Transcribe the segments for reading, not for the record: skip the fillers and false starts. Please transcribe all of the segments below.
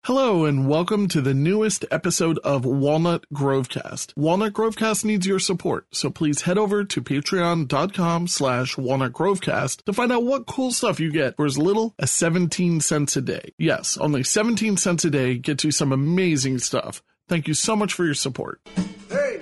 Hello and welcome to the newest episode of Walnut Grovecast. Walnut Grovecast needs your support, so please head over to patreon.com/walnutgrovecast to find out what cool stuff you get for as little as 17 cents a day. Yes, only 17 cents a day gets you some amazing stuff. Thank you so much for your support. Hey!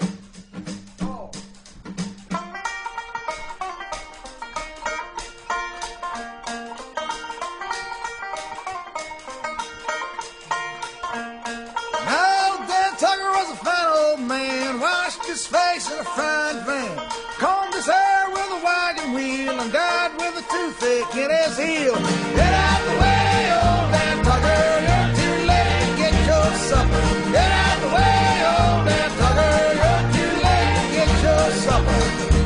His face in a frying pan, combed his hair with a wagon wheel, and died with a toothache in his heel. Get out the way, old man Tugger, you're too late to get your supper. Get out the way, old man Tugger, you're too late to get your supper.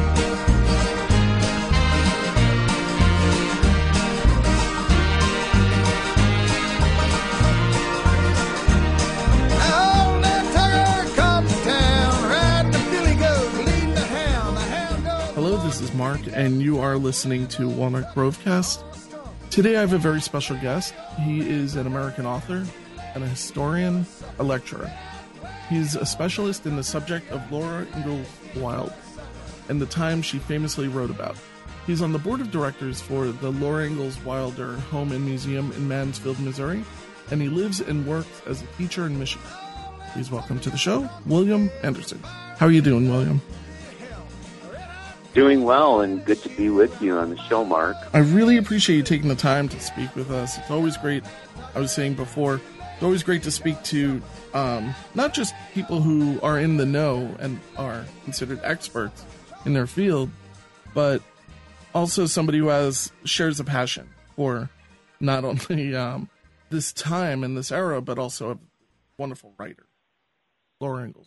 This is Mark, and you are listening to Walnut Grovecast. Today I have a very special guest. He is an American author and a historian, a lecturer. He's a specialist in the subject of Laura Ingalls Wilder and the time she famously wrote about. He's on the board of directors for the Laura Ingalls Wilder Home and Museum in Mansfield, Missouri, and he lives and works as a teacher in Michigan. Please welcome to the show, William Anderson. How are you doing, William? Doing well, and good to be with you on the show, Mark. I really appreciate you taking the time to speak with us. It's always great, I was saying before, it's always great to speak to not just people who are in the know and are considered experts in their field, but also somebody who shares a passion for not only this time and this era, but also a wonderful writer, Laura Ingalls.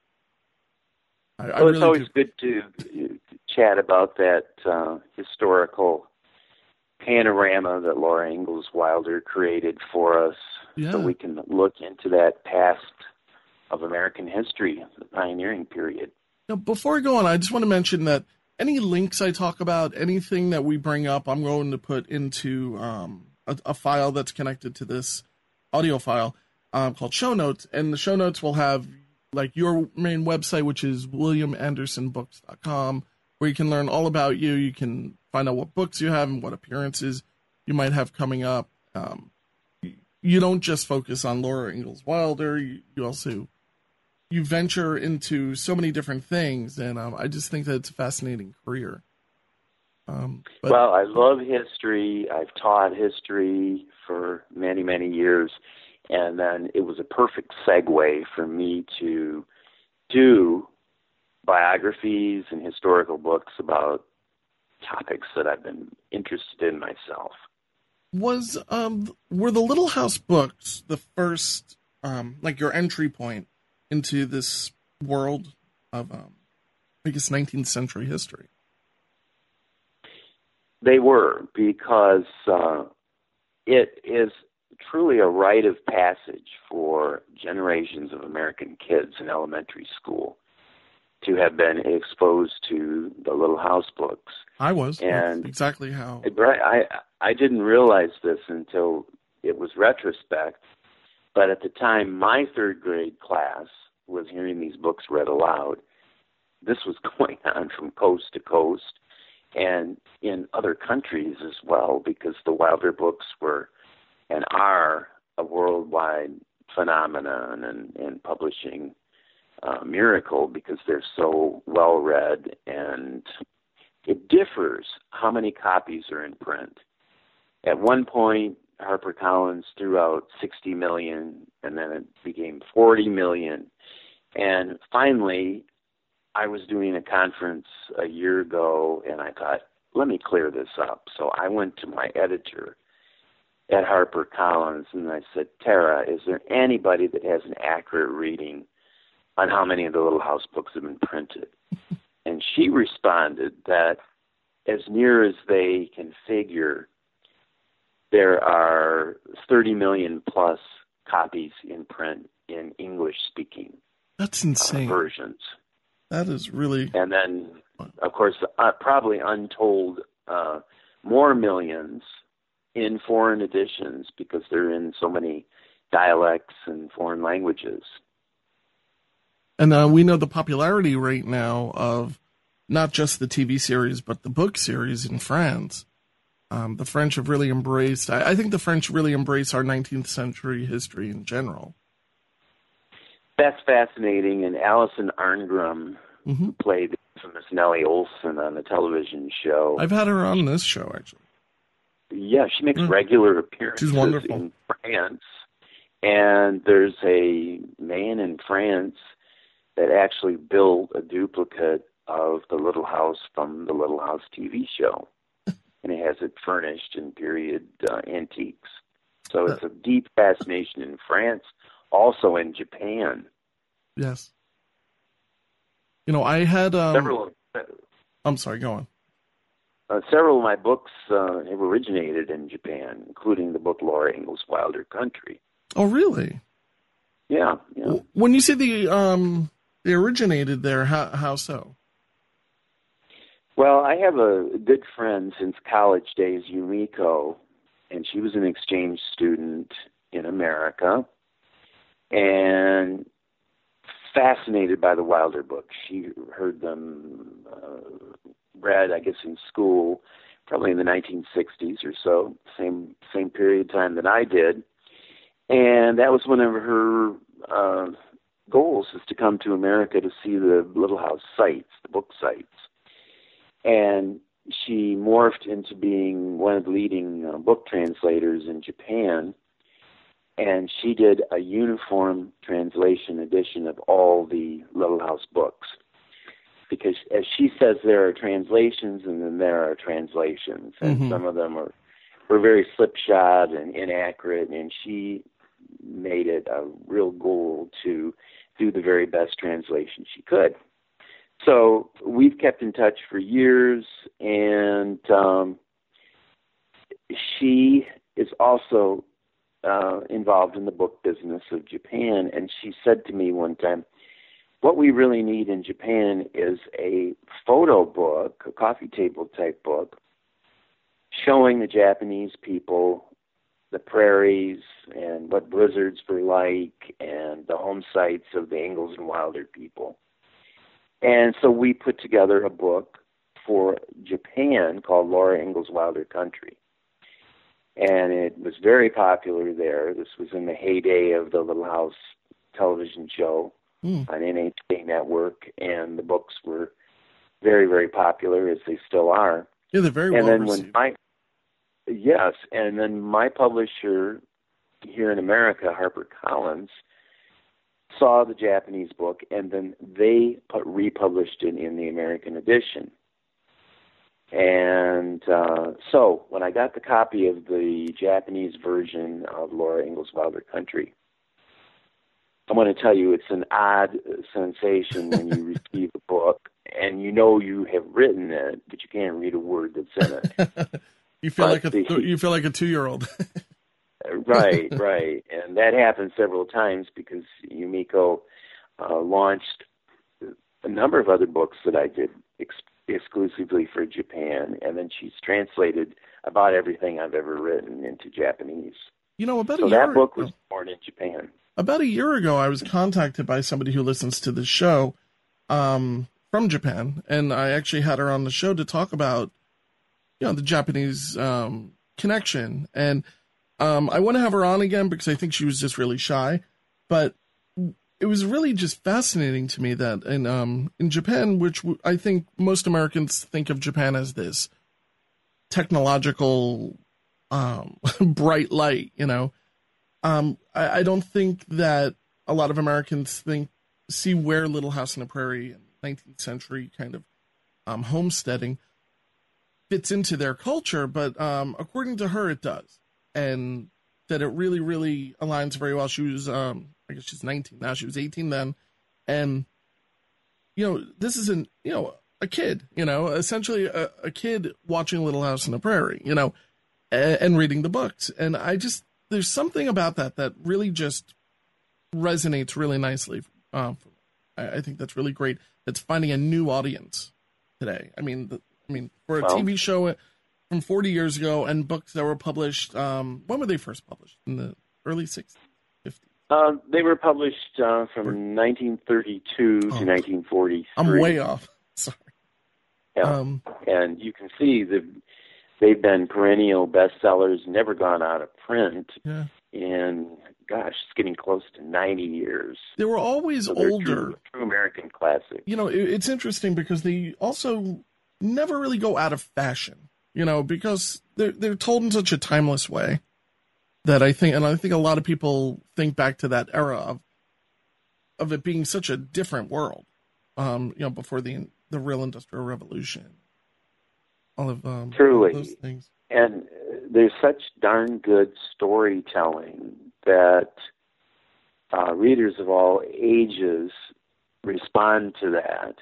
It's always good to chat about that historical panorama that Laura Ingalls Wilder created for us, so we can look into that past of American history, the pioneering period. Now, before I go on, I just want to mention that any links I talk about, anything that we bring up, I'm going to put into a file that's connected to this audio file called Show Notes, and the show notes will have like your main website, which is williamandersonbooks.com, where you can learn all about you. You can find out what books you have and what appearances you might have coming up. You don't just focus on Laura Ingalls Wilder. You also venture into so many different things, and I just think that it's a fascinating career. Well, I love history. I've taught history for many, many years. And then it was a perfect segue for me to do biographies and historical books about topics that I've been interested in myself. Were the Little House books the first, like your entry point into this world of, I guess, 19th century history? They were, because it is truly a rite of passage for generations of American kids in elementary school to have been exposed to the Little House books. I was. And that's exactly how. I didn't realize this until it was retrospect, but at the time my third grade class was hearing these books read aloud. This was going on from coast to coast and in other countries as well, because the Wilder books were and are a worldwide phenomenon and publishing miracle, because they're so well read, and it differs how many copies are in print. At one point, HarperCollins threw out 60 million, and then it became 40 million. And finally, I was doing a conference a year ago, and I thought, let me clear this up. So I went to my editor at HarperCollins, and I said, Tara, is there anybody that has an accurate reading on how many of the Little House books have been printed? And she responded that as near as they can figure, there are 30 million plus copies in print in English-speaking That's insane. Versions. That is really... And then, of course, probably untold more millions in foreign editions, because they're in so many dialects and foreign languages. And we know the popularity right now of not just the TV series, but the book series in France. The French have really embraced, I think the French really embrace our 19th century history in general. That's fascinating. And Alison Arngrim played the infamous Nellie Olson on the television show. I've had her on this show, actually. Yeah, she makes regular appearances She's wonderful. in France. And there's a man in France that actually built a duplicate of the Little House from the Little House TV show. And it has it furnished in period antiques. So it's a deep fascination in France, also in Japan. Yes. You know, I had... several. I'm sorry, go on. Several of my books have originated in Japan, including the book Laura Ingalls Wilder Country. Oh, really? Yeah. When you say they originated there, how so? Well, I have a good friend since college days, Yumiko, and she was an exchange student in America and fascinated by the Wilder books. She heard them read, I guess, in school, probably in the 1960s or so, same period of time that I did. And that was one of her goals, is to come to America to see the Little House sites, the book sites. And she morphed into being one of the leading book translators in Japan, and she did a uniform translation edition of all the Little House books. Because, as she says, there are translations and then there are translations, and some of them were very slipshod and inaccurate, and she made it a real goal to do the very best translation she could. So we've kept in touch for years, and she is also involved in the book business of Japan, and she said to me one time, what we really need in Japan is a photo book, a coffee table type book, showing the Japanese people the prairies and what blizzards were like and the home sites of the Ingalls and Wilder people. And so we put together a book for Japan called Laura Ingalls Wilder Country. And it was very popular there. This was in the heyday of the Little House television show on NHK Network, and the books were very, very popular, as they still are. Yeah, they're very well received. Yes, and then my publisher here in America, HarperCollins, saw the Japanese book, and then they republished it in the American edition. And so when I got the copy of the Japanese version of Laura Ingalls Wilder Country, I want to tell you it's an odd sensation when you receive a book and you know you have written it, but you can't read a word that's in it. You feel like a 2-year-old. Right. And that happened several times because Yumiko launched a number of other books that I did exclusively for Japan, and then she's translated about everything I've ever written into Japanese. You know, that book was born in Japan. About a year ago, I was contacted by somebody who listens to the show from Japan, and I actually had her on the show to talk about, the Japanese connection. And I want to have her on again because I think she was just really shy. But it was really just fascinating to me that in Japan, which I think most Americans think of Japan as this technological bright light, I don't think that a lot of Americans see where Little House on the Prairie and 19th century kind of homesteading fits into their culture, but according to her, it does, and that it really, really aligns very well. She was, I guess she's 19 now. She was 18 then, and this is a kid, essentially a kid watching Little House on the Prairie, and reading the books, and there's something about that really just resonates really nicely. I think that's really great. It's finding a new audience today. I mean, for a TV show from 40 years ago and books that were published, when were they first published? In the early 60s, 50s? They were published from 1932 to 1943. I'm way off. Sorry. Yeah. And you can see that they've been perennial bestsellers, never gone out of print. Yeah. In, gosh, it's getting close to 90 years. They were always older. True American classics. You know, it's interesting because they also never really go out of fashion, you know, because they're told in such a timeless way that I think a lot of people think back to that era of it being such a different world, you know, before the real Industrial Revolution. All of Truly. those things. And there's such darn good storytelling that readers of all ages respond to that.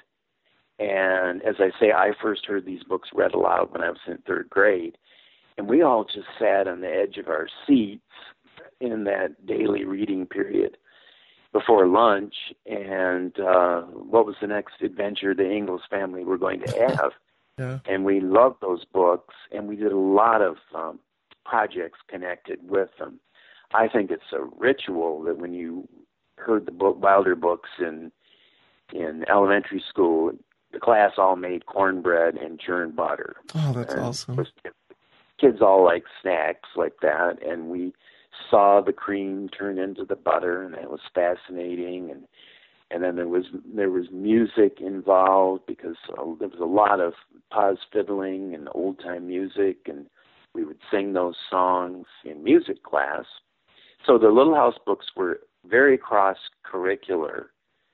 And as I say, I first heard these books read aloud when I was in third grade. And we all just sat on the edge of our seats in that daily reading period before lunch. And what was the next adventure the Ingalls family were going to have? Yeah. And we loved those books, and we did a lot of projects connected with them. I think it's a ritual that when you heard the Wilder books in elementary school, the class all made cornbread and churned butter. Oh, that's awesome. Kids all like snacks like that, and we saw the cream turn into the butter, and that was fascinating. And then there was music involved because there was a lot of pause fiddling and old-time music, and we would sing those songs in music class. So the Little House books were very cross-curricular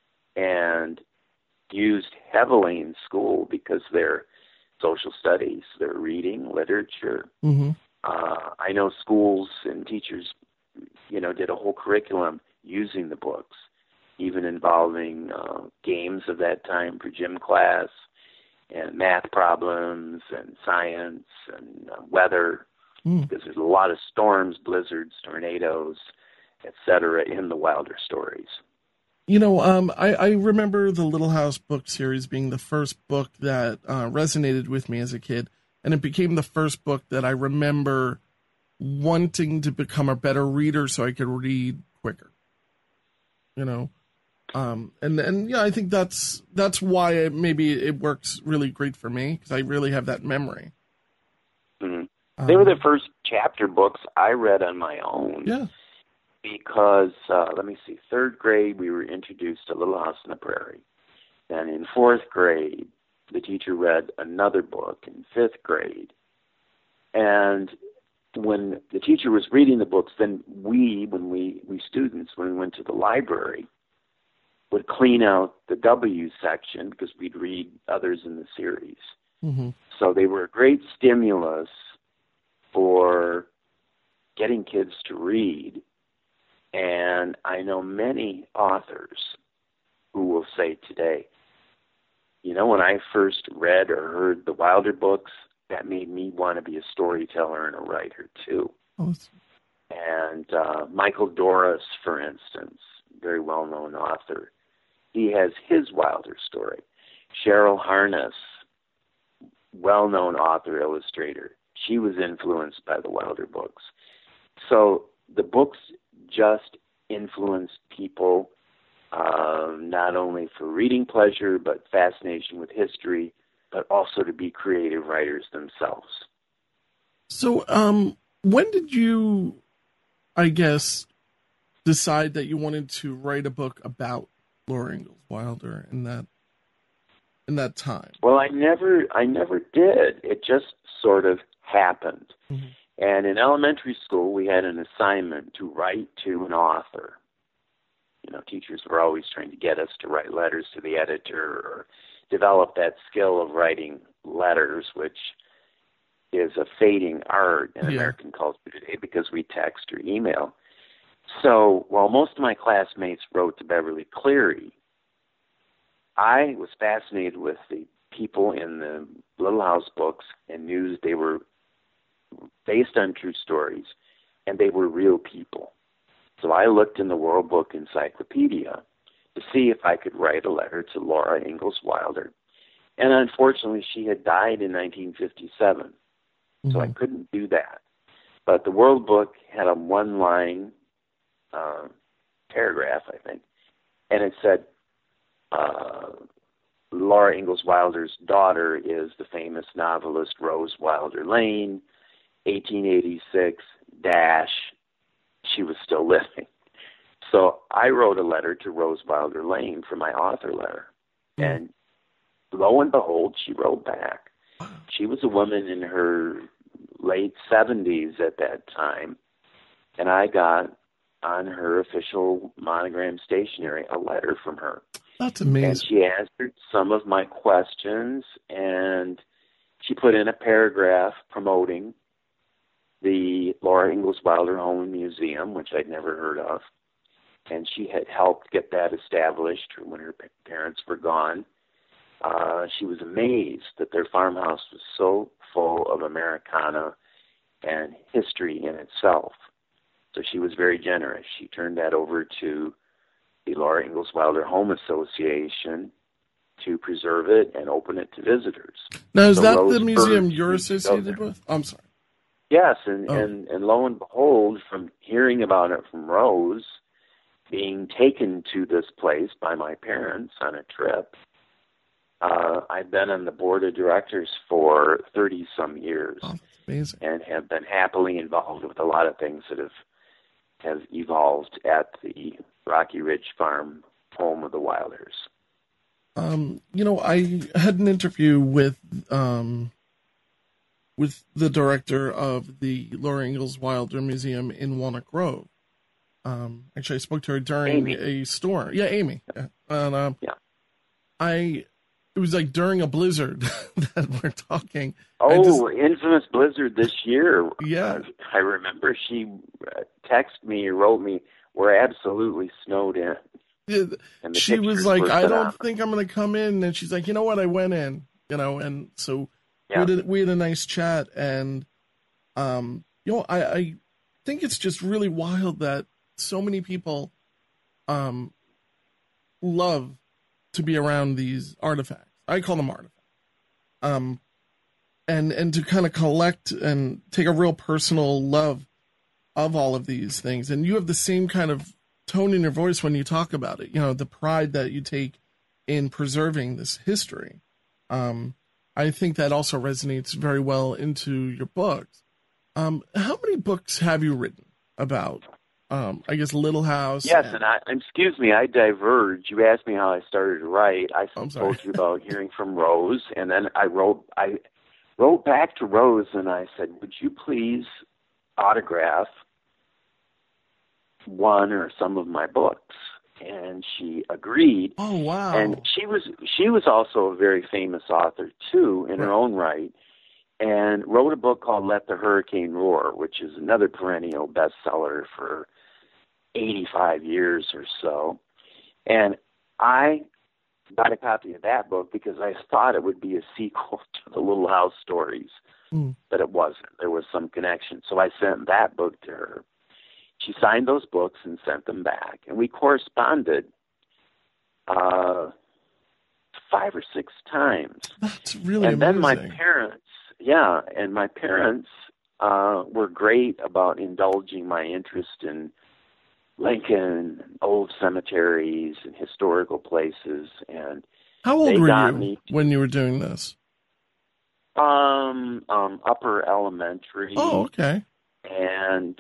and used heavily in school because they're social studies, they're reading, literature. Mm-hmm. I know schools and teachers, you know, did a whole curriculum using the books, even involving games of that time for gym class and math problems and science and weather, because there's a lot of storms, blizzards, tornadoes, etc. in the Wilder stories. You know, I remember the Little House book series being the first book that resonated with me as a kid, and it became the first book that I remember wanting to become a better reader so I could read quicker. You know, and yeah, I think that's why maybe it works really great for me, because I really have that memory. Mm-hmm. They were the first chapter books I read on my own. Yeah. Because, let me see, third grade we were introduced to Little House on the Prairie. Then in fourth grade, the teacher read another book in fifth grade. And when the teacher was reading the books, then we students, when we went to the library, would clean out the W section because we'd read others in the series. Mm-hmm. So they were a great stimulus for getting kids to read. And I know many authors who will say today, you know, when I first read or heard the Wilder books, that made me want to be a storyteller and a writer too. Awesome. And Michael Doris, for instance, very well-known author, he has his Wilder story. Cheryl Harness, well-known author, illustrator, she was influenced by the Wilder books. So the books just influenced people, not only for reading pleasure, but fascination with history, but also to be creative writers themselves. So, when did you, I guess, decide that you wanted to write a book about Laura Ingalls Wilder in that time? Well, I never did. It just sort of happened. Mm-hmm. And in elementary school, we had an assignment to write to an author. You know, teachers were always trying to get us to write letters to the editor or develop that skill of writing letters, which is a fading art in American culture today because we text or email. So while most of my classmates wrote to Beverly Cleary, I was fascinated with the people in the Little House books and knew they were based on true stories, and they were real people. So I looked in the World Book Encyclopedia to see if I could write a letter to Laura Ingalls Wilder. And unfortunately, she had died in 1957, so I couldn't do that. But the World Book had a one-line paragraph, I think, and it said, Laura Ingalls Wilder's daughter is the famous novelist Rose Wilder Lane, 1886 dash, she was still living. So I wrote a letter to Rose Wilder Lane for my author letter. And lo and behold, she wrote back. She was a woman in her late 70s at that time. And I got on her official Monogram stationery a letter from her. That's amazing. And she answered some of my questions, and she put in a paragraph promoting the Laura Ingalls Wilder Home and Museum, which I'd never heard of. And she had helped get that established when her parents were gone. She was amazed that their farmhouse was so full of Americana and history in itself. So she was very generous. She turned that over to the Laura Ingalls Wilder Home Association to preserve it and open it to visitors. Now, is So that Rose the museum Bird you're used to go associated there. with? I'm sorry. Yes, and lo and behold, from hearing about it from Rose, being taken to this place by my parents on a trip, I've been on the board of directors for 30-some years. Oh, that's amazing. And have been happily involved with a lot of things that have evolved at the Rocky Ridge Farm home of the Wilders. I had an interview with the director of the Laura Ingalls Wilder Museum in Walnut Grove. Actually, I spoke to her during a storm. Yeah, Amy. And it was like during a blizzard that we're talking. Infamous blizzard this year. Yeah. I remember she texted me, wrote me, we're absolutely snowed in. Yeah, she was like, I don't think I'm going to come in. And she's like, you know what? I went in, and so we had a nice chat. And, I think it's just really wild that so many people love to be around these artifacts. I call them artifacts. And to kind of collect and take a real personal love of all of these things. And you have the same kind of tone in your voice when you talk about it, the pride that you take in preserving this history. I think that also resonates very well into your books. How many books have you written about, I guess, Little House? Yes, excuse me, I diverged. You asked me how I started to write. I told you about hearing from Rose, and then I wrote back to Rose, and I said, would you please autograph one or some of my books? And she agreed. Oh, wow. And she was also a very famous author too in her own right, and wrote a book called Let the Hurricane Roar, which is another perennial bestseller for 85 years or so. And I got a copy of that book because I thought it would be a sequel to the Little House stories, but it wasn't. There was some connection. So I sent that book to her. She signed those books and sent them back. And we corresponded 5 or 6 times. That's really amazing. And then my parents were great about indulging my interest in Lincoln, old cemeteries, and historical places. And how old were you when you were doing this? Upper elementary. Oh, okay. And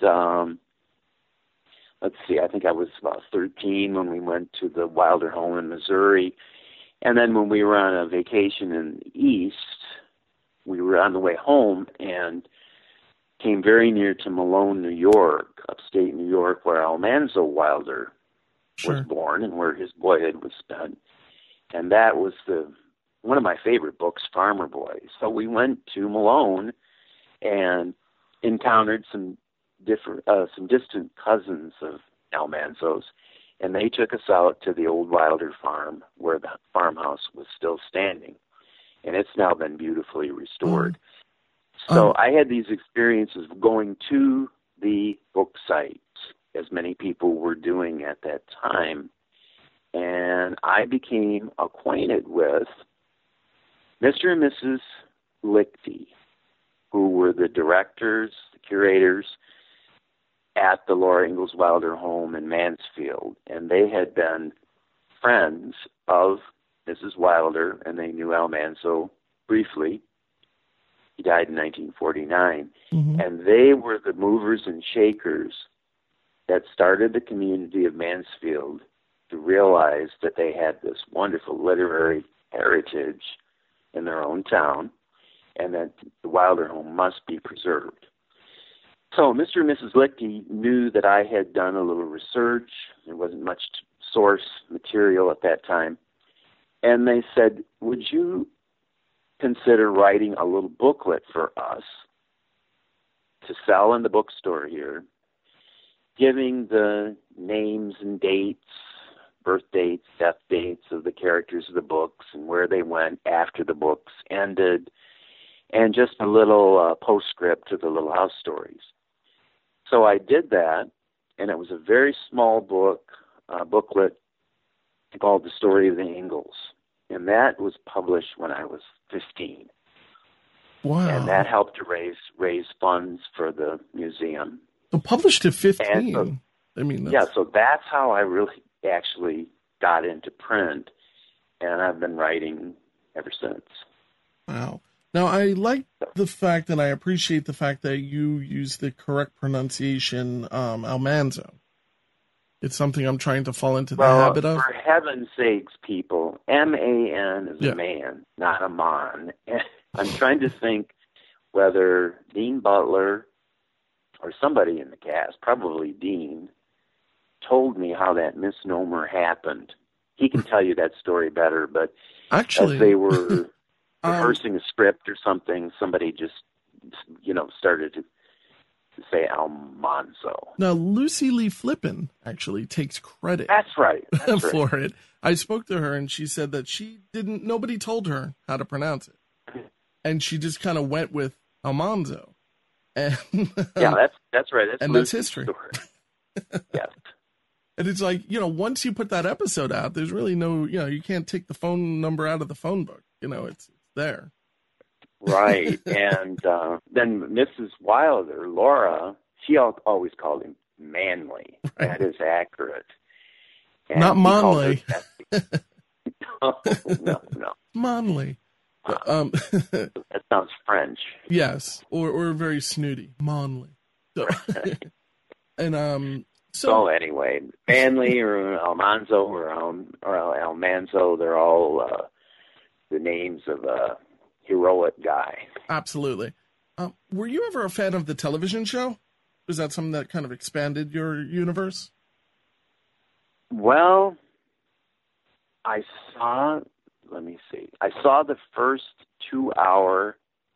let's see, I think I was about 13 when we went to the Wilder home in Missouri. And then when we were on a vacation in the East, we were on the way home and came very near to Malone, New York, upstate New York, where Almanzo Wilder was born and where his boyhood was spent. And that was one of my favorite books, Farmer Boy. So we went to Malone and encountered some distant cousins of Almanzo's, and they took us out to the old Wilder farm where the farmhouse was still standing, and it's now been beautifully restored. So I had these experiences going to the book sites, as many people were doing at that time, and I became acquainted with Mr. and Mrs. Lichty, who were the directors, the curators, at the Laura Ingalls Wilder home in Mansfield, and they had been friends of Mrs. Wilder, and they knew Al Manzo briefly. He died in 1949, and they were the movers and shakers that started the community of Mansfield to realize that they had this wonderful literary heritage in their own town, and that the Wilder home must be preserved. So Mr. and Mrs. Lichty knew that I had done a little research. There wasn't much source material at that time. And they said, would you consider writing a little booklet for us to sell in the bookstore here, giving the names and dates, birth dates, death dates of the characters of the books and where they went after the books ended, and just a little postscript to the Little House stories. So I did that, and it was a very small booklet called The Story of the Ingalls. And that was published when I was 15. Wow. And that helped to raise funds for the museum. So published at 15. So, I mean, so that's how I really actually got into print, and I've been writing ever since. Wow. Now, I like the fact, and I appreciate the fact that you use the correct pronunciation, Almanzo. It's something I'm trying to fall into the habit of. For heaven's sakes, people, M-A-N is a man, not a mon. I'm trying to think whether Dean Butler or somebody in the cast, probably Dean, told me how that misnomer happened. He can tell you that story better, but actually, as they were rehearsing a script or something, somebody just, started to say Almanzo. Now, Lucy Lee Flippin actually takes credit. That's right. For it. I spoke to her, and she said that nobody told her how to pronounce it. And she just kind of went with Almanzo. And, yeah, that's right. And that's history. Yes. And it's like, once you put that episode out, there's really no, you can't take the phone number out of the phone book. It's there. Right. And then Mrs. Wilder, Laura, she always called him Manly. Right. That is accurate. And not Monley. No. Monley. That sounds French. Yes, or very snooty. Monley. So, and So anyway, Manly or Almanzo or Almanzo, they're all the names of a heroic guy. Absolutely. Were you ever a fan of the television show? Was that something that kind of expanded your universe? Well, I saw the first 2-hour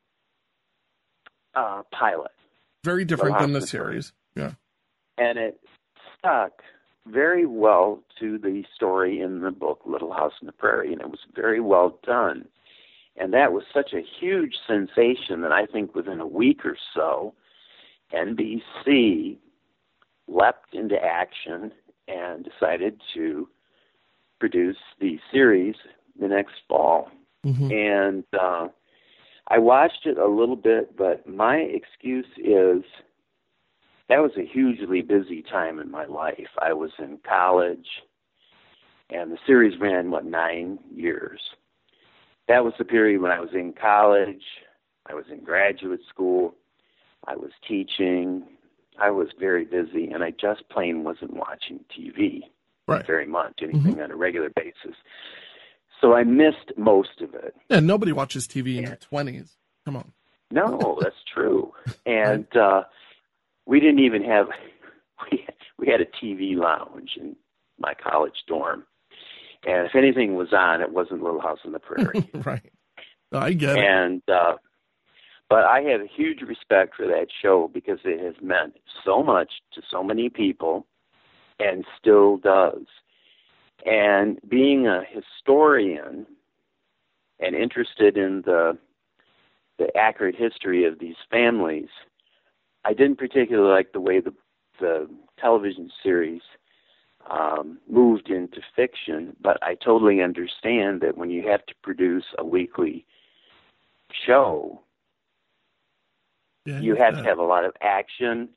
pilot. Very different than the series. Yeah. And it stuck very well to the story in the book, Little House on the Prairie, and it was very well done. And that was such a huge sensation that I think within a week or so, NBC leapt into action and decided to produce the series the next fall. Mm-hmm. And I watched it a little bit, but my excuse is that was a hugely busy time in my life. I was in college, and the series ran, 9 years. That was the period when I was in college, I was in graduate school, I was teaching, I was very busy, and I just plain wasn't watching TV very much, anything on a regular basis. So I missed most of it. Yeah, nobody watches TV in their 20s. Come on. No, that's true. And we didn't even have, we had a TV lounge in my college dorm. And if anything was on, it wasn't Little House on the Prairie. Right. No, I get it. And, but I have a huge respect for that show because it has meant so much to so many people and still does. And being a historian and interested in the accurate history of these families, I didn't particularly like the way the television series moved into fiction, but I totally understand that when you have to produce a weekly show, you have to have a lot of action,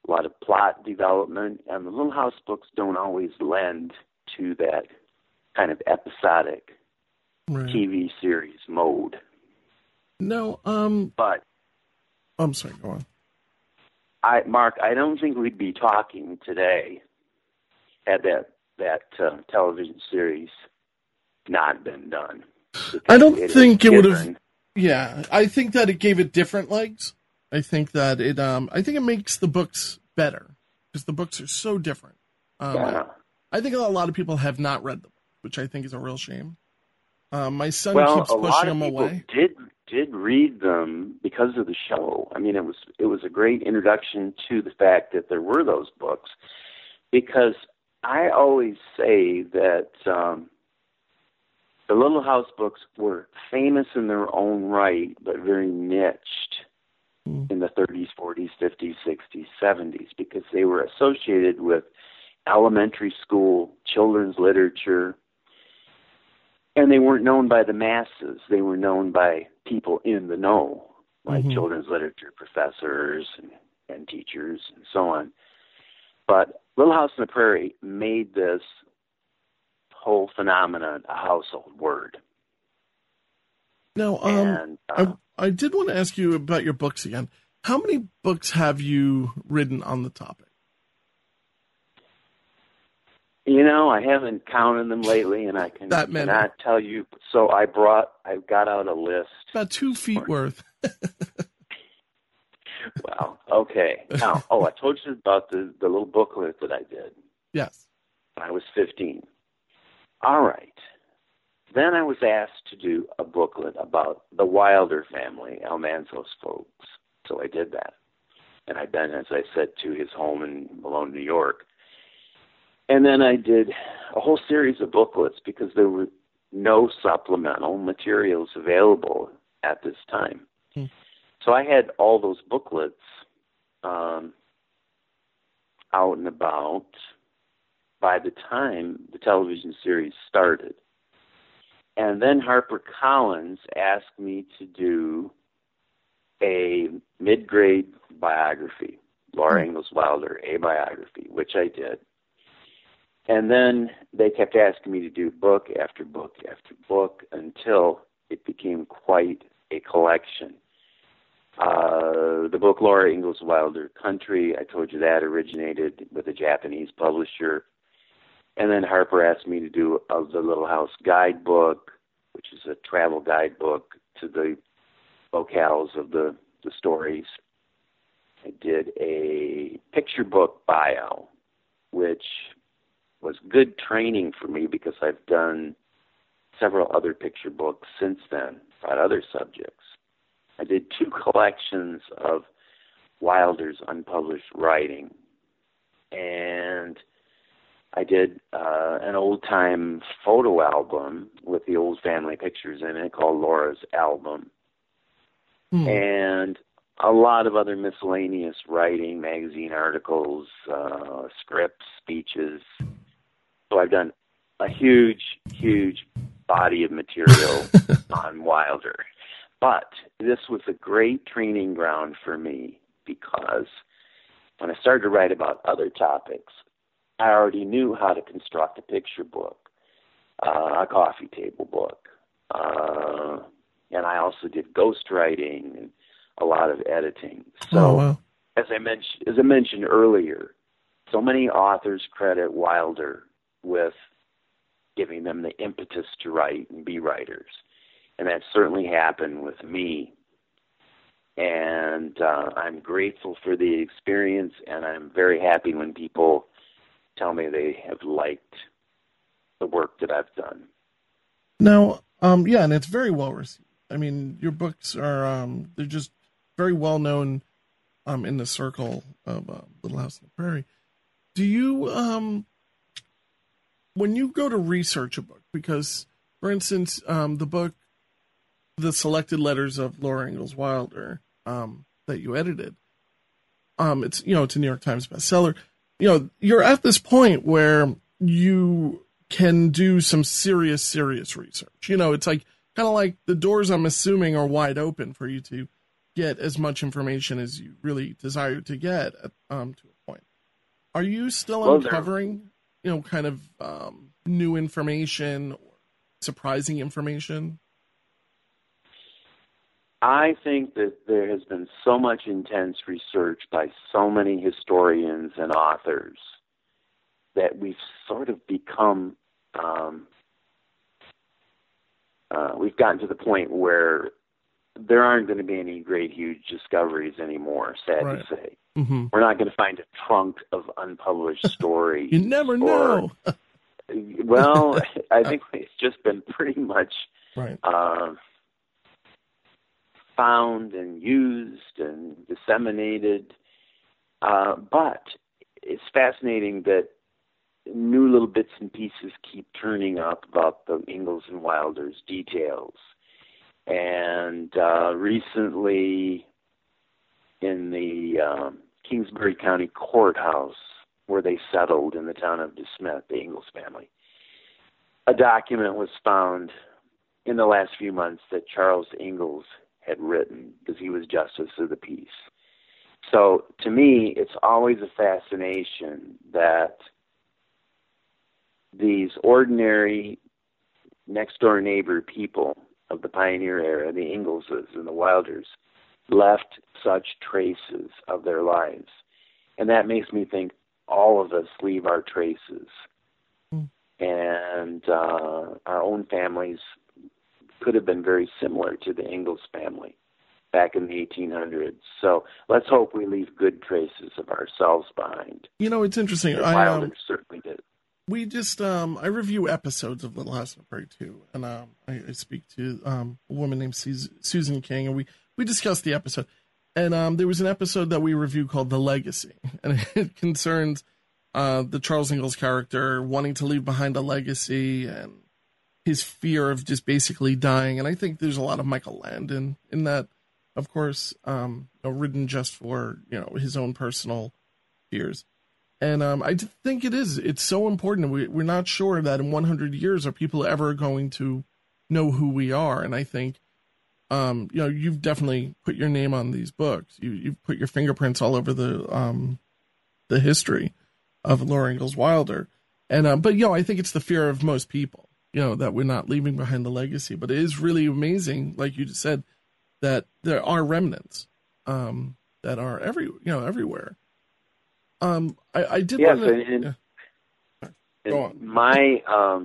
a lot of plot development, and the Little House books don't always lend to that kind of episodic TV series mode. No, but I'm sorry, go on. Mark, I don't think we'd be talking today had that television series not been done. I don't think it would have. Yeah, I think that it gave it different legs. I think that it makes the books better because the books are so different. I think a lot of people have not read them, which I think is a real shame. My son keeps pushing them away. Did read them because of the show. I mean, it was a great introduction to the fact that there were those books, because I always say that the Little House books were famous in their own right, but very niched in the 30s, 40s, 50s, 60s, 70s, because they were associated with elementary school children's literature, and they weren't known by the masses. They were known by people in the know, like children's literature professors and teachers and so on. But Little House on the Prairie made this whole phenomenon a household word. Now, I did want to ask you about your books again. How many books have you written on the topic? I haven't counted them lately, and I cannot tell you. So I got out a list. About 2 feet worth. Well, okay. Now, I told you about the little booklet that I did. Yes. When I was 15. All right. Then I was asked to do a booklet about the Wilder family, Almanzos folks. So I did that. And I've been, as I said, to his home in Malone, New York. And then I did a whole series of booklets because there were no supplemental materials available at this time. So I had all those booklets out and about by the time the television series started. And then HarperCollins asked me to do a mid-grade biography, Laura Ingalls Wilder, a biography, which I did. And then they kept asking me to do book after book after book until it became quite a collection. The book Laura Ingalls Wilder Country, I told you that originated with a Japanese publisher. And then Harper asked me to do the Little House Guidebook, which is a travel guidebook to the locales of the stories. I did a picture book bio, which was good training for me because I've done several other picture books since then about other subjects. I did 2 collections of Wilder's unpublished writing, and I did an old-time photo album with the old family pictures in it called Laura's Album, and a lot of other miscellaneous writing, magazine articles, scripts, speeches. So I've done a huge, huge body of material on Wilder. But this was a great training ground for me because when I started to write about other topics, I already knew how to construct a picture book, a coffee table book, and I also did ghostwriting and a lot of editing. So, as I mentioned earlier, so many authors credit Wilder with giving them the impetus to write and be writers, and that certainly happened with me. And I'm grateful for the experience, and I'm very happy when people tell me they have liked the work that I've done. Now, and it's very well received. I mean, your books are, they're just very well known in the circle of Little House on the Prairie. Do you, when you go to research a book, because, for instance, the book, The Selected Letters of Laura Ingalls Wilder, that you edited, it's a New York Times bestseller. You're at this point where you can do some serious research. It's like kind of like the doors, I'm assuming, are wide open for you to get as much information as you really desire to get to a Are you still Well, uncovering, kind of new information, surprising information? I think that there has been so much intense research by so many historians and authors that we've sort of become, we've gotten to the point where there aren't going to be any great, huge discoveries anymore, sad Right. to say. Mm-hmm. We're not going to find a trunk of unpublished stories. You never know. Well, I think it's just been pretty much Right. found and used and disseminated. But it's fascinating that new little bits and pieces keep turning up about the Ingalls and Wilder's details. And recently in the Kingsbury County Courthouse, where they settled in the town of DeSmet, the Ingalls family, a document was found in the last few months that Charles Ingalls had written because he was justice of the peace. So to me, it's always a fascination that these ordinary next-door neighbor people of the pioneer era, the Ingalls and the Wilders, left such traces of their lives. And that makes me think all of us leave our traces. And our own families could have been very similar to the Ingalls family back in the 1800s. So let's hope we leave good traces of ourselves behind. It's interesting. The Wilders certainly did. We just, I review episodes of Little House on the Prairie too, and I speak to a woman named Susan King, and we discussed the episode. And there was an episode that we reviewed called The Legacy, and it concerns the Charles Ingalls character wanting to leave behind a legacy and his fear of just basically dying. And I think there's a lot of Michael Landon in that, of course, written just for, his own personal fears. And I think it's so important. We're not sure that in 100 years are people ever going to know who we are. And I think, you've definitely put your name on these books. You've put your fingerprints all over the history of Laura Ingalls Wilder. And but I think it's the fear of most people, that we're not leaving behind the legacy. But it is really amazing, like you just said, that there are remnants that are everywhere. I did yes, want to... Go on. My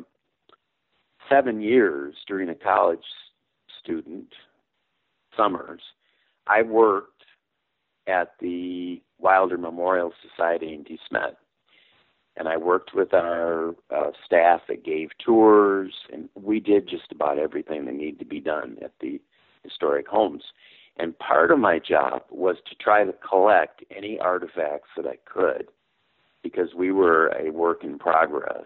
7 years during a college student summers, I worked at the Wilder Memorial Society in DeSmet. And I worked with our staff that gave tours, and we did just about everything that needed to be done at the historic homes. And part of my job was to try to collect any artifacts that I could, because we were a work in progress.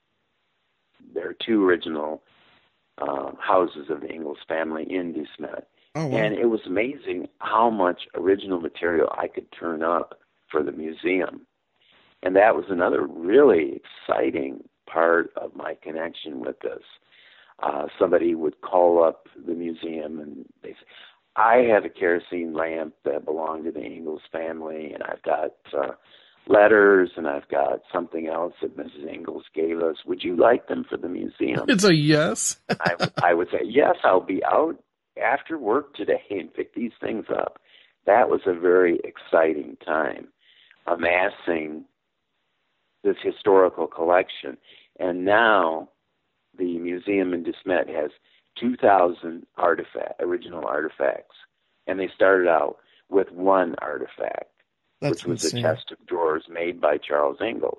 There are 2 original houses of the Ingalls family in DeSmet. Oh, wow. And it was amazing how much original material I could turn up for the museum. And that was another really exciting part of my connection with this. Somebody would call up the museum and they say, I have a kerosene lamp that belonged to the Ingalls family, and I've got letters, and I've got something else that Mrs. Ingalls gave us. Would you like them for the museum? It's a yes. I would say, yes, I'll be out after work today and pick these things up. That was a very exciting time, amassing this historical collection. And now the museum in DeSmet has 2,000 original artifacts. And they started out with 1 artifact, which was insane. a chest of drawers made by Charles Ingalls.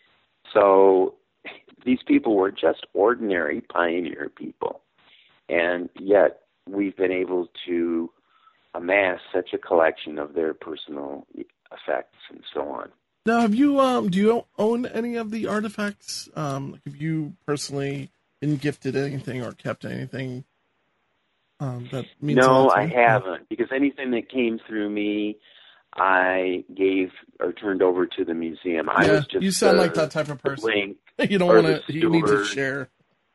So these people were just ordinary pioneer people. And yet we've been able to amass such a collection of their personal effects and so on. Now, have you do you own any of the artifacts? Have you personally been gifted anything or kept anything that means a No, lot to I you? haven't, because anything that came through me, I gave or turned over to the museum. I was just you sound like that type of person. link. You don't or want to. the You need to steward. share.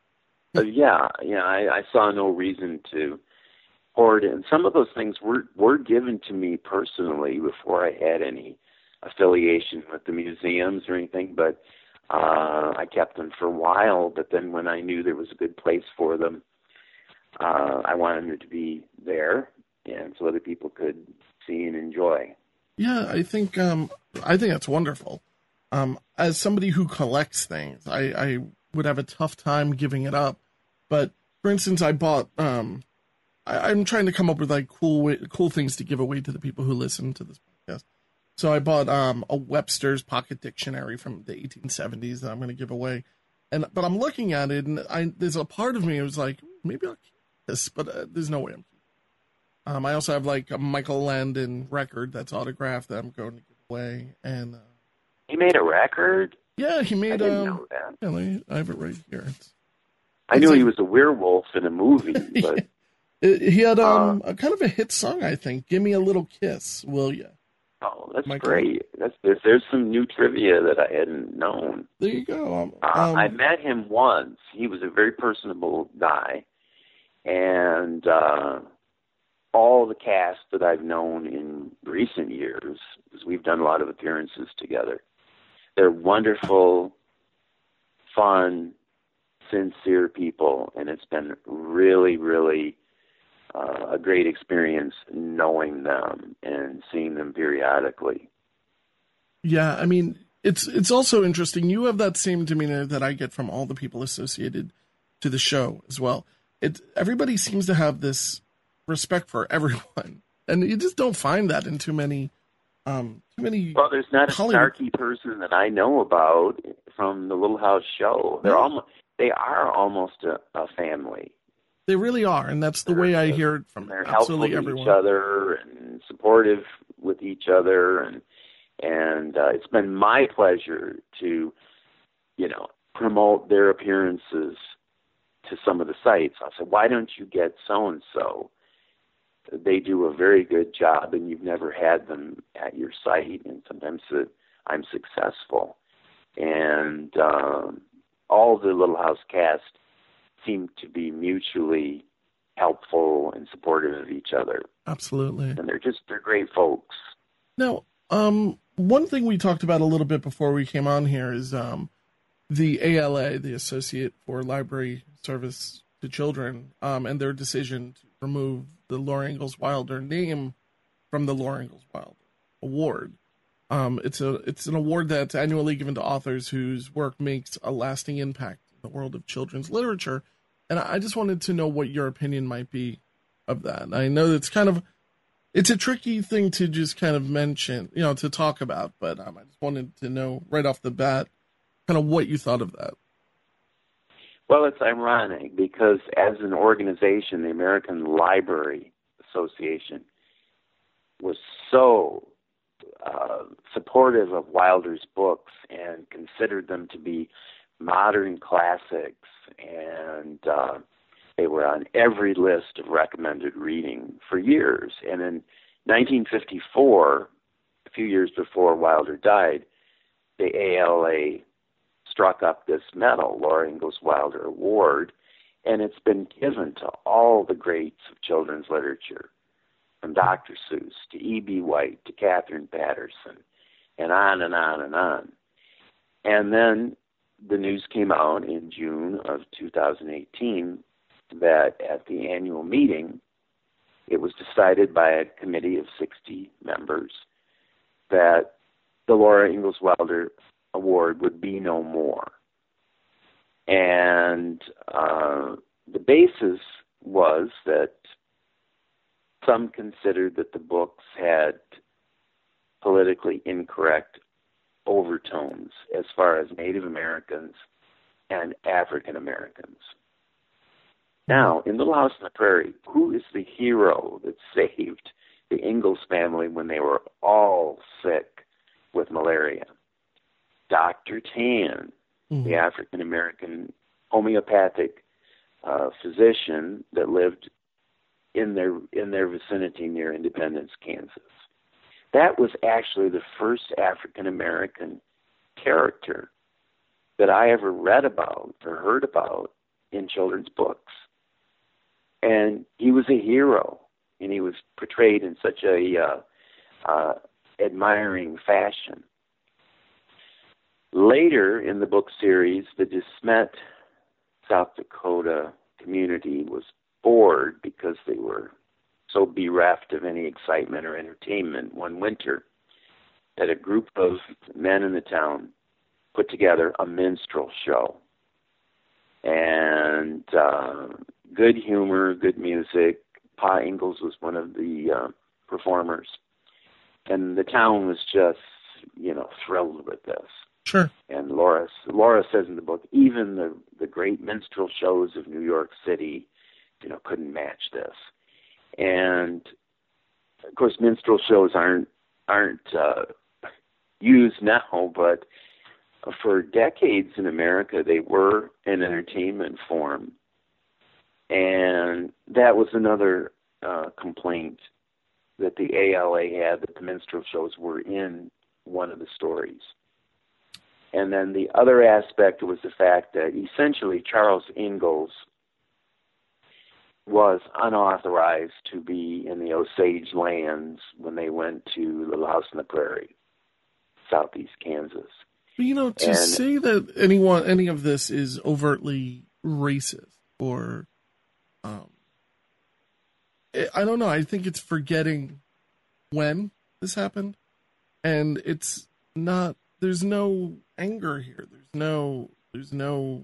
I saw no reason to hoard it. And some of those things were given to me personally before I had any affiliation with the museums or anything, but I kept them for a while. But then when I knew there was a good place for them, I wanted them to be there, and so other people could see and enjoy. Yeah, I think that's wonderful. As somebody who collects things, I would have a tough time giving it up. But for instance, I bought. I'm trying to come up with like cool things to give away to the people who listen to this podcast. So I bought a Webster's Pocket Dictionary from the 1870s that I'm going to give away. But I'm looking at it, and there's a part of me that was like, maybe I'll keep this, but there's no way I'm keeping it. I also have like a Michael Landon record that's autographed that I'm going to give away. And he made a record? Yeah, he made. I didn't know that. Yeah, I have it right here. I knew he was a werewolf in a movie, but he had a kind of a hit song, I think. "Give Me a Little Kiss, Will Ya?" Oh, that's Michael. Great. There's some new trivia that I hadn't known. There you go. I met him once. He was a very personable guy, and all the cast that I've known in recent years, because we've done a lot of appearances together, they're wonderful, fun, sincere people, and it's been really, really a great experience knowing them and seeing them periodically. Yeah, I mean, it's also interesting. You have that same demeanor that I get from all the people associated to the show as well. Everybody seems to have this respect for everyone, and you just don't find that in too many. Well, there's not a Hollywood snarky person that I know about from the Little House show. They are almost a family. They really are, and that's the way I hear it from they're absolutely helpful to everyone. each other and supportive with each other, and it's been my pleasure to, promote their appearances to some of the sites. I said, why don't you get so and so? They do a very good job, and you've never had them at your site, and sometimes I'm successful. And all the Little House cast seem to be mutually helpful and supportive of each other. Absolutely. And they're great folks. Now, one thing we talked about a little bit before we came on here is the ALA, the Associate for Library Service to Children, and their decision to remove the Laura Ingalls Wilder name from the Laura Ingalls Wilder Award. It's an award that's annually given to authors whose work makes a lasting impact in the world of children's literature. And I just wanted to know what your opinion might be of that. I know it's a tricky thing to just kind of mention, to talk about, but I just wanted to know right off the bat kind of what you thought of that. Well, it's ironic because as an organization, the American Library Association was so supportive of Wilder's books and considered them to be modern classics, and they were on every list of recommended reading for years. And in 1954, a few years before Wilder died, the ALA struck up this medal, Laura Ingalls Wilder Award, and it's been given to all the greats of children's literature, from Dr. Seuss to E.B. White to Catherine Patterson, and on and on and on. And then the news came out in June of 2018 that at the annual meeting, it was decided by a committee of 60 members that the Laura Ingalls Wilder Award would be no more. And the basis was that some considered that the books had politically incorrect overtones as far as Native Americans and African Americans. Now, in Little House on the Prairie, who is the hero that saved the Ingalls family when they were all sick with malaria? Dr. Tan, the African American homeopathic physician that lived in their vicinity near Independence, Kansas. That was actually the first African American character that I ever read about or heard about in children's books. And he was a hero, and he was portrayed in such a admiring fashion. Later in the book series, the DeSmet, South Dakota community was bored because they were so bereft of any excitement or entertainment one winter that a group of men in the town put together a minstrel show. And good humor, good music. Pa Ingalls was one of the performers. And the town was just, thrilled with this. Sure. And Laura says in the book, even the great minstrel shows of New York City, couldn't match this. And of course, minstrel shows aren't used now, but for decades in America, they were an entertainment form. And that was another complaint that the ALA had, that the minstrel shows were in one of the stories. And then the other aspect was the fact that essentially Charles Ingalls was unauthorized to be in the Osage lands when they went to Little House on the Prairie, southeast Kansas. But, to say that any of this is overtly racist or, I don't know. I think it's forgetting when this happened, and it's not. There's no anger here. There's no.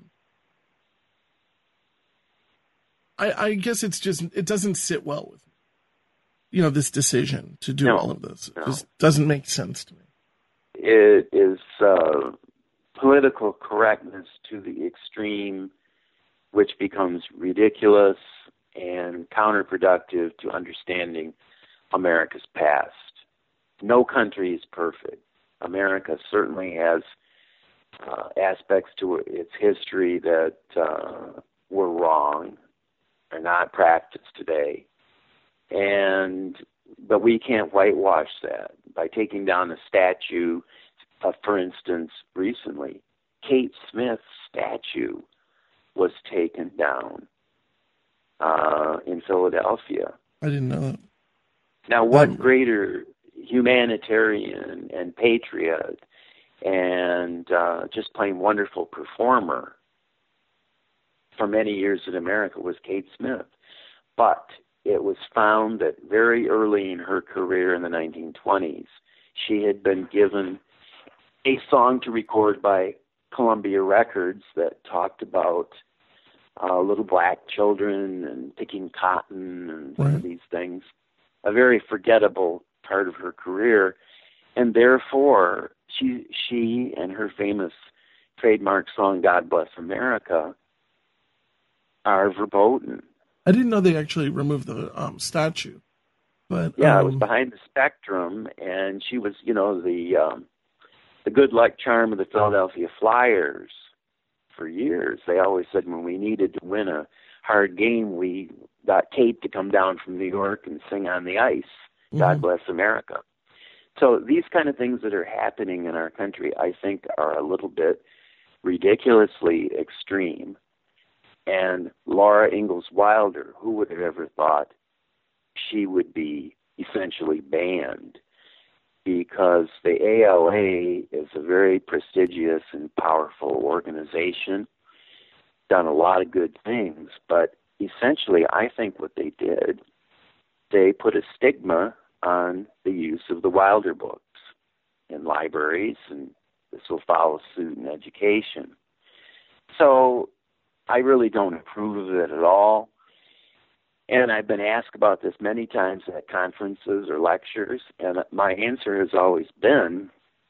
I guess it's just, it doesn't sit well with me. This decision to do all of this. It just doesn't make sense to me. It is political correctness to the extreme, which becomes ridiculous and counterproductive to understanding America's past. No country is perfect. America certainly has aspects to its history that were wrong, are not practiced today. But we can't whitewash that by taking down a statue. For instance, recently, Kate Smith's statue was taken down in Philadelphia. I didn't know that. Now, what greater humanitarian and patriot and just plain wonderful performer for many years in America was Kate Smith. But it was found that very early in her career in the 1920s, she had been given a song to record by Columbia Records that talked about little black children and picking cotton and some of these things, a very forgettable part of her career. And therefore, she and her famous trademark song, God Bless America, are verboten. I didn't know they actually removed the statue. But yeah, it was behind the Spectrum, and she was, the good luck charm of the Philadelphia Flyers for years. They always said when we needed to win a hard game, we got Kate to come down from New York and sing on the ice, God Bless America. So these kind of things that are happening in our country, I think, are a little bit ridiculously extreme. And Laura Ingalls Wilder, who would have ever thought she would be essentially banned? Because the ALA is a very prestigious and powerful organization, done a lot of good things, but essentially I think what they did, they put a stigma on the use of the Wilder books in libraries, and this will follow suit in education. So I really don't approve of it at all. And I've been asked about this many times at conferences or lectures, and my answer has always been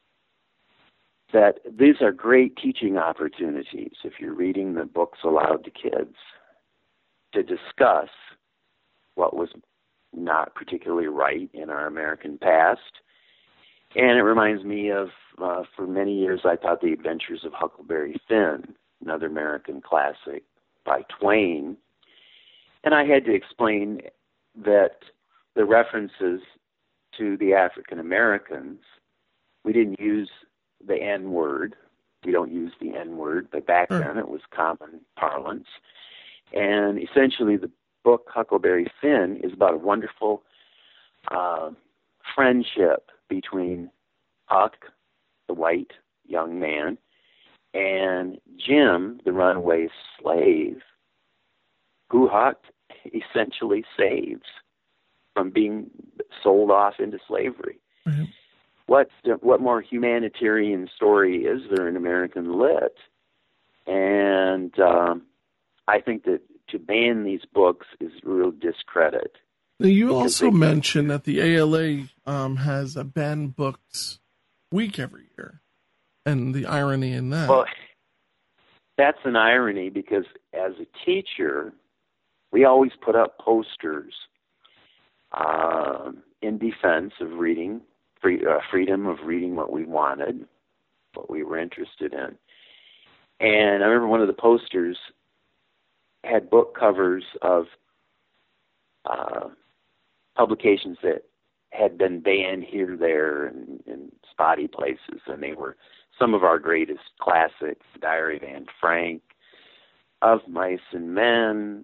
that these are great teaching opportunities if you're reading the books aloud to kids to discuss what was not particularly right in our American past. And it reminds me of, for many years, I taught The Adventures of Huckleberry Finn, another American classic by Twain. And I had to explain that the references to the African Americans, we didn't use the N-word. We don't use the N-word, but back then it was common parlance. And essentially the book Huckleberry Finn is about a wonderful friendship between Huck, the white young man, and Jim, the runaway slave, who Huck essentially saves from being sold off into slavery. Mm-hmm. What more humanitarian story is there in American lit? And I think that to ban these books is a real discredit. Now, you also mentioned that the ALA has a banned books week every year, and the irony in that. Well, that's an irony because as a teacher, we always put up posters in defense of reading, freedom of reading what we wanted, what we were interested in. And I remember one of the posters had book covers of publications that had been banned here, there, and in spotty places. And they were some of our greatest classics: Diary of Anne Frank, Of Mice and Men,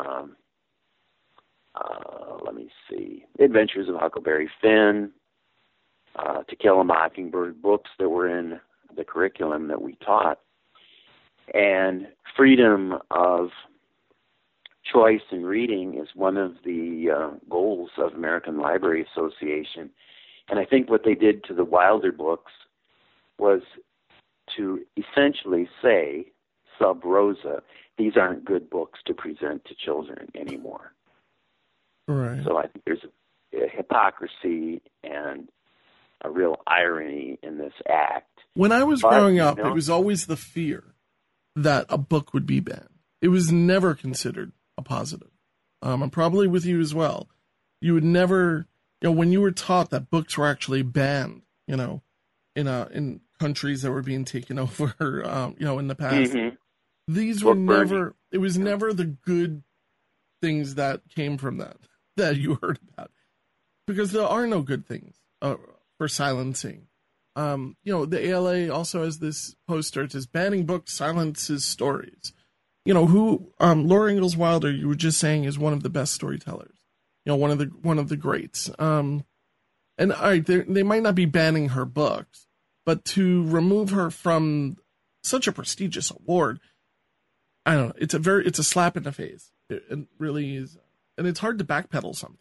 let me see, Adventures of Huckleberry Finn, To Kill a Mockingbird, books that were in the curriculum that we taught. And freedom of choice in reading is one of the goals of American Library Association. And I think what they did to the Wilder books was to essentially say, sub rosa, these aren't good books to present to children anymore. Right. So I think there's a hypocrisy and a real irony in this act. When I was growing up, it was always the fear that a book would be banned. It was never considered a positive. I'm probably with you as well. You would never, when you were taught that books were actually banned, in countries that were being taken over, in the past, these were never, it was never the good things that came from that you heard about, because there are no good things for silencing. The ALA also has this poster. It says, banning books silences stories. Laura Ingalls Wilder, you were just saying, is one of the best storytellers. One of the greats. And all right, they might not be banning her books, but to remove her from such a prestigious award, I don't know. It's a slap in the face. It really is, and it's hard to backpedal something.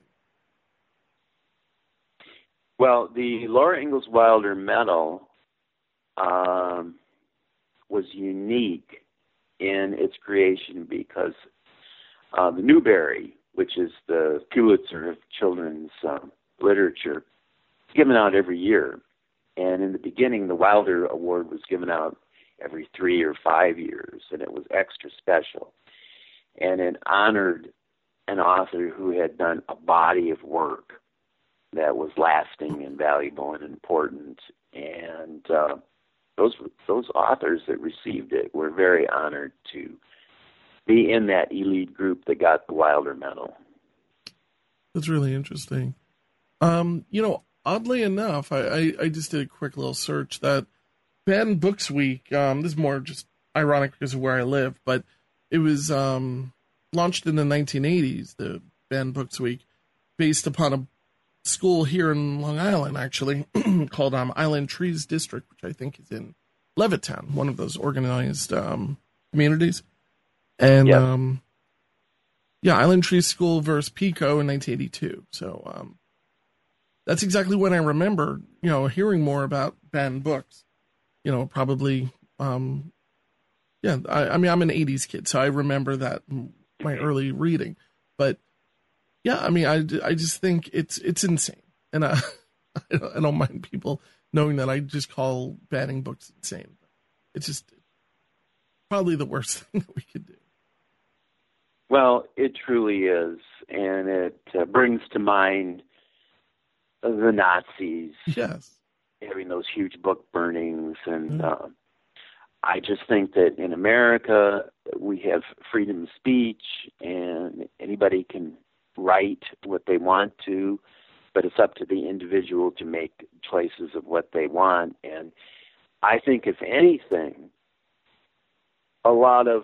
Well, the Laura Ingalls Wilder Medal was unique in its creation because the Newbery, which is the Pulitzer of children's literature, is given out every year. And in the beginning, the Wilder Award was given out every 3 or 5 years, and it was extra special. And it honored an author who had done a body of work that was lasting and valuable and important. And those authors that received it were very honored to be in that elite group that got the Wilder Medal. That's really interesting. Oddly enough, I just did a quick little search that Banned Books Week, this is more just ironic because of where I live, but it was launched in the 1980s, the Banned Books Week, based upon a school here in Long Island, actually, called Island Trees District, which I think is in Levittown, one of those organized communities. And, Island Trees School versus Pico in 1982. So that's exactly when I remember, hearing more about banned books. Probably, I'm an 80s kid, so I remember that, my early reading. But, I just think it's insane. And I don't mind people knowing that I just call banning books insane. It's just probably the worst thing that we could do. Well, it truly is. And it brings to mind the Nazis. Yes. Having those huge book burnings. And I just think that in America, we have freedom of speech, and anybody can write what they want to, but it's up to the individual to make choices of what they want. And I think, if anything, a lot of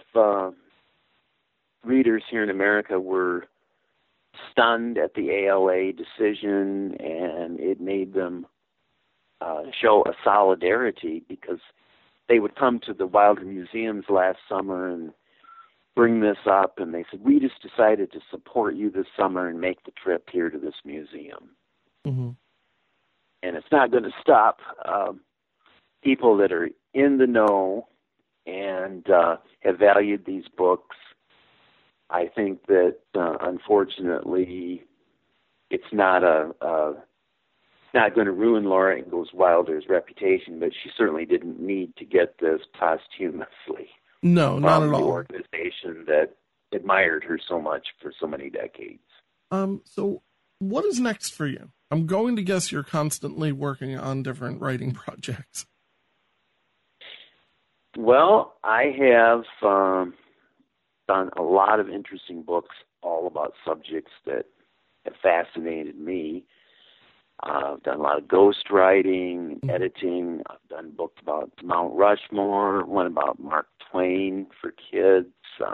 readers here in America were stunned at the ALA decision, and it made them show a solidarity, because they would come to the Wilder Museums last summer and bring this up, and they said, we just decided to support you this summer and make the trip here to this museum. Mm-hmm. And it's not going to stop people that are in the know and have valued these books. I think that, unfortunately, it's not not going to ruin Laura Ingalls Wilder's reputation, but she certainly didn't need to get this posthumously. No, not at The all. organization that admired her so much for so many decades. So what is next for you? I'm going to guess you're constantly working on different writing projects. Well, I have done a lot of interesting books all about subjects that have fascinated me. I've done a lot of ghostwriting, editing. I've done books about Mount Rushmore, one about Mark Twain for kids,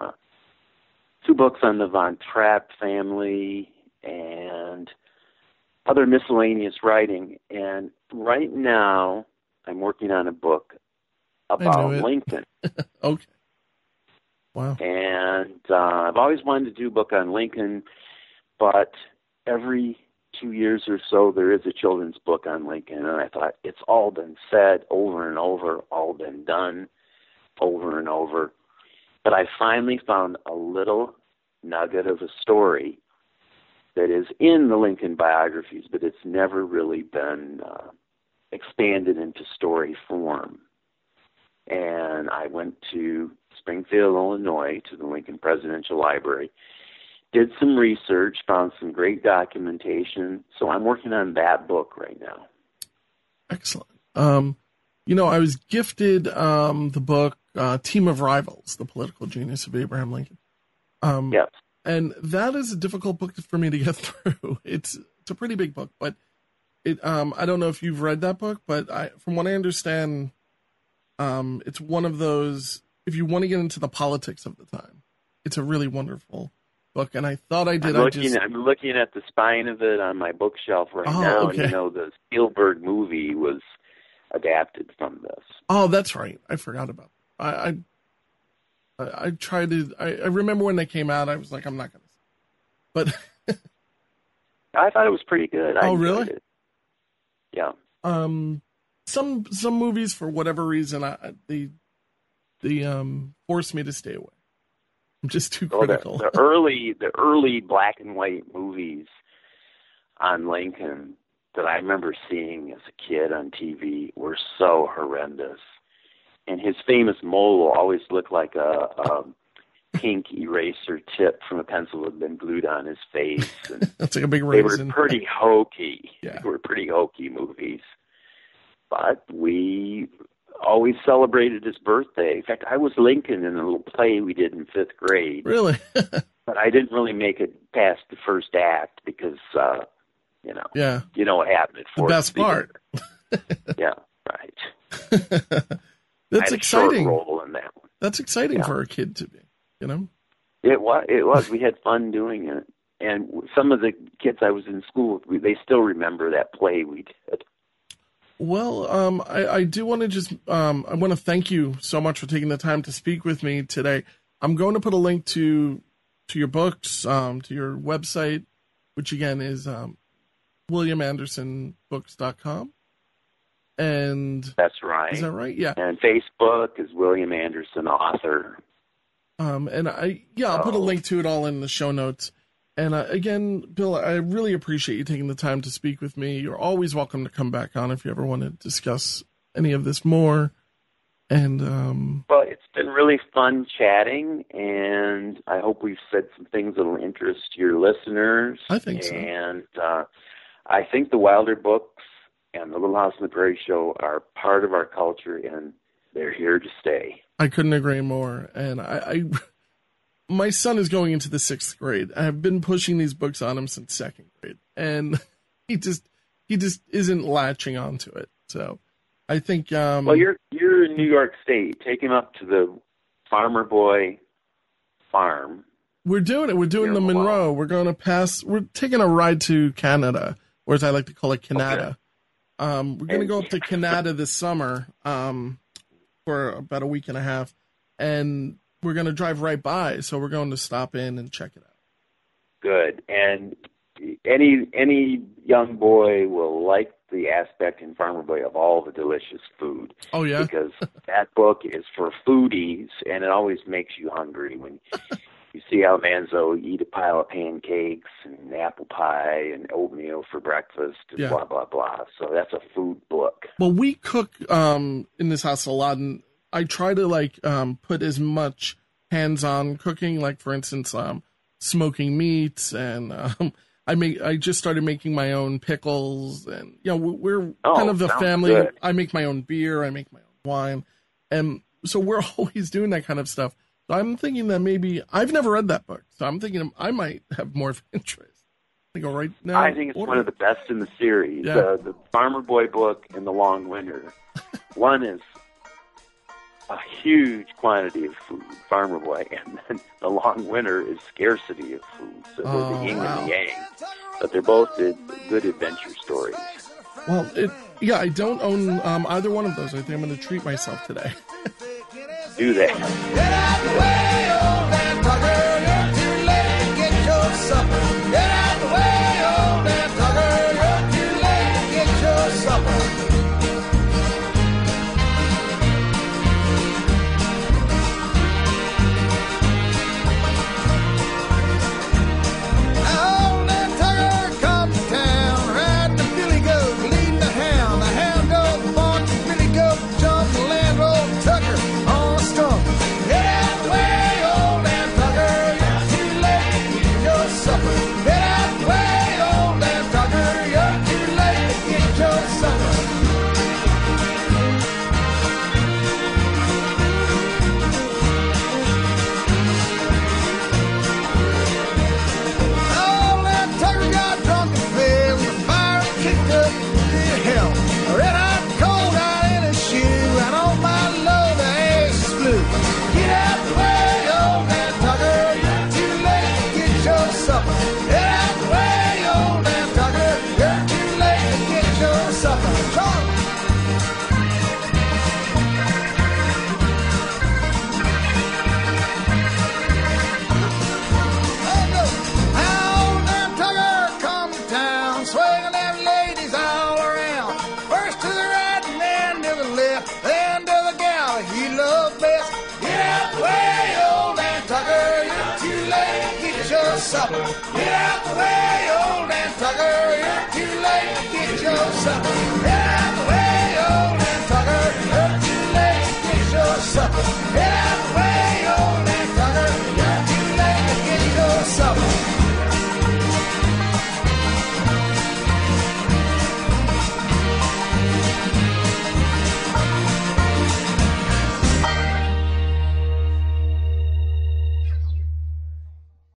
2 books on the Von Trapp family, and other miscellaneous writing. And right now, I'm working on a book about Lincoln. Okay. Wow. And I've always wanted to do a book on Lincoln, but every 2 years or so, there is a children's book on Lincoln, and I thought, it's all been said over and over, all been done over and over. But I finally found a little nugget of a story that is in the Lincoln biographies, but it's never really been expanded into story form. And I went to Springfield, Illinois, to the Lincoln Presidential Library, did some research, found some great documentation. So I'm working on that book right now. Excellent. I was gifted the book Team of Rivals, The Political Genius of Abraham Lincoln. Yes. And that is a difficult book for me to get through. It's a pretty big book, but I don't know if you've read that book, but from what I understand, it's one of those, if you want to get into the politics of the time, it's a really wonderful book. And I thought I did. I'm looking at the spine of it on my bookshelf right now. Okay. And, the Spielberg movie was adapted from this. Oh, that's right. I forgot about it. I tried to. I remember when they came out. I was like, I'm not going to. But I thought it was pretty good. Oh, really? It. Yeah. Some movies, for whatever reason, they forced me to stay away. I'm just too critical. The early black and white movies on Lincoln that I remember seeing as a kid on TV were so horrendous. And his famous mole always looked like a pink eraser tip from a pencil that had been glued on his face. And that's like a big raisin. They were pretty hokey. Yeah. They were pretty hokey movies. But we always celebrated his birthday. In fact, I was Lincoln in a little play we did in 5th grade. Really? But I didn't really make it past the first act because, yeah. You know what happened at the best part. Yeah, right. That's I had exciting. A short role in that one. That's exciting for a kid to be, It was. We had fun doing it. And some of the kids I was in school with, they still remember that play we did. Well, I do want to just, I want to thank you so much for taking the time to speak with me today. I'm going to put a link to your books, to your website, which again is WilliamAndersonBooks.com. And that's right. Is that right? Yeah. And Facebook is William Anderson Author. And I'll put a link to it all in the show notes. And again, Bill, I really appreciate you taking the time to speak with me. You're always welcome to come back on if you ever want to discuss any of this more. And well, it's been really fun chatting, and I hope we've said some things that will interest your listeners. I think so. And I think the Wilder books and the Little House on the Prairie show are part of our culture, and they're here to stay. I couldn't agree more. And my son is going into the 6th grade. I've been pushing these books on him since 2nd grade, and he just isn't latching onto it. So I think. Well, you're in New York State. Take him up to the Farmer Boy farm. We're doing it. We're doing the Monroe. We're going to pass. We're taking a ride to Canada, or as I like to call it, Canada. We're going to go up to Canada this summer for about a week and a half, and we're going to drive right by, so we're going to stop in and check it out. Good. And any young boy will like the aspect in Farmer Boy of all the delicious food. Oh, yeah? Because that book is for foodies, and it always makes you hungry when you see Almanzo eat a pile of pancakes and apple pie and oatmeal for breakfast and blah, blah, blah. So that's a food book. Well, we cook in this house a lot, and I try to, put as much hands-on cooking, like, for instance, smoking meats, and I just started making my own pickles, and we're kind of the family. Good. I make my own beer, I make my own wine, and so we're always doing that kind of stuff. So I'm thinking that maybe I've never read that book, so I'm thinking I might have more of interest. I go right now. I think it's one of the best in the series. Yeah. The Farmer Boy book and The Long Winter. One is a huge quantity of food, Farmer Boy, and then The Long Winter is scarcity of food. So they're the yin and the yang. But they're both good adventure stories. Well, I don't own either one of those. I think I'm going to treat myself today. Do that. Get out the way, old man Tucker. You're too late to get your supper. Get out the way, old man Tucker. You're too late to get your supper. Now, old man Tucker come to town, riding the billy goat, leading the hound. The hound dog barked, the billy goat jumped, the landlord Tucker on a stump. Get out the way, old man Tucker. You're too late to get your supper. Get out the way, old man Tucker. You're too late to get your supper. Old man Tucker got drunk and fell, and the fire kicked up to hell. A red hot cold out in his shoe, and on my load the ashes flew. Get out the way, old man Tucker. You're too late to get your supper. Get out the way, old man Tucker. You're too late to get your supper. Come. Old man Tucker come to town, swinging them ladies all around. First to the right and then to the left, then to the gal he loved best. Get out the way, old man Tucker. You're too late to get your supper. Get out the way, old man Tucker. You're too late to get your supper. Get